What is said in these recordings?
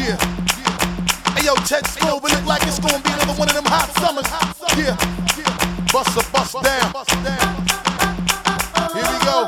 Yeah. Hey yo, Ted Smooth, it look like it's gonna be another one of them hot summers. Yeah. Bust down. Here we go.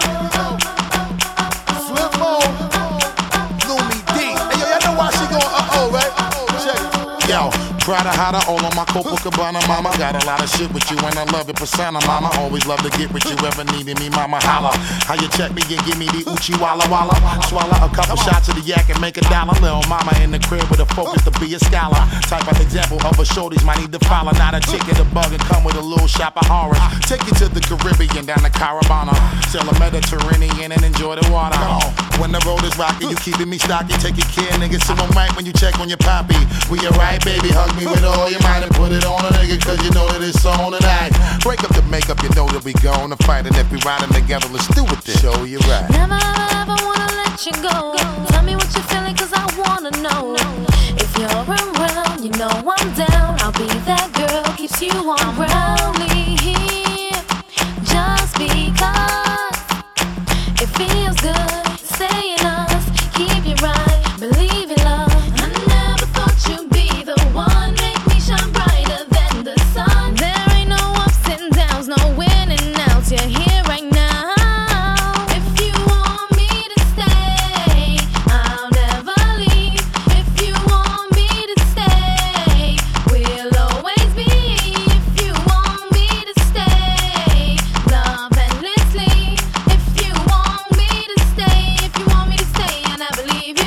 Flip mode. Lumi D. Hey yo, y'all know why she going right? Check it. Yo. Prada hotter, all on my Copacabana, mama. Got a lot of shit with you and I love it, persona, mama. Always love to get with you, ever needed me, mama. Holla, how you check me and give me the Uchi Walla Walla. Swallow a couple shots of the yak and make a dollar. Little mama in the crib with a focus to be a scholar. Type of example of a shorties might need to follow. Not a chick in the bug and come with a little shop of horror. Take you to the Caribbean, down to Caravana. Sail the Mediterranean and enjoy the water. When the road is rocky, you keeping me stocky. Take your care, nigga, so I'm right when you check on your poppy. We alright, baby, hug me with all your might and put it on a nigga, cause you know that it's on tonight. Break up the makeup, you know that we gonna fight. And if we riding together, let's do it then. Show you right. Never ever wanna let you go. Tell me what you're feeling, cause I wanna know. If you're around, you know I'm down. I'll be that girl, keeps you on roundly here. Just because it feels good to stay in us. Keep you right, believe in love. I never thought you'd be the one. Make me shine brighter than the sun. There ain't no ups and downs, no winning outs. You're here right now. If you want me to stay, I'll never leave. If you want me to stay, we'll always be. If you want me to stay, love endlessly. If you want me to stay, if you want me to stay, and I believe you.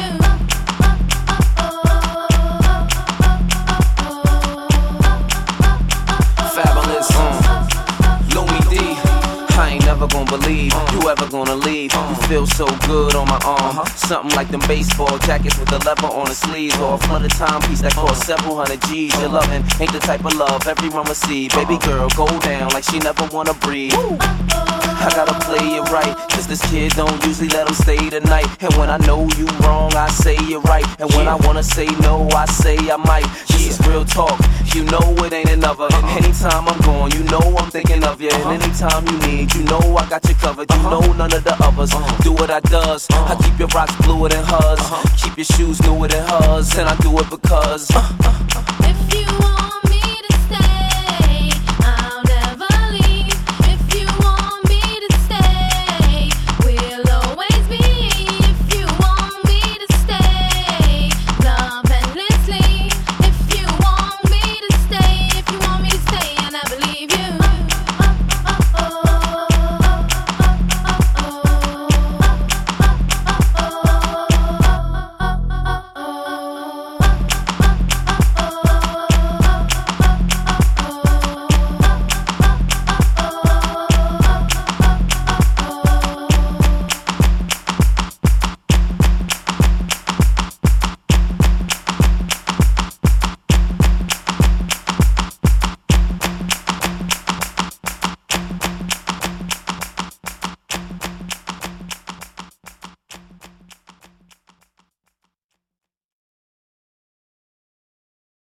Fabulous, Louis D. I ain't never gonna believe you ever gonna leave. You feel so good on my arm. Something like them baseball jackets with the leather on the sleeves, or a flooded timepiece that costs several hundred G's. Your loving ain't the type of love everyone will see. Baby girl, go down like she never wanna breathe. I gotta play it right, cause this kid don't usually let him stay the night. And when I know you wrong, I say you're right. And when I wanna say no, I say I might. This is real talk, you know it ain't another. Anytime I'm gone, you know I'm thinking of you. And anytime you need, you know I got you covered. You know none of the others do what I does. I keep your rocks bluer than hers, keep your shoes newer than hers. And I do it because If you want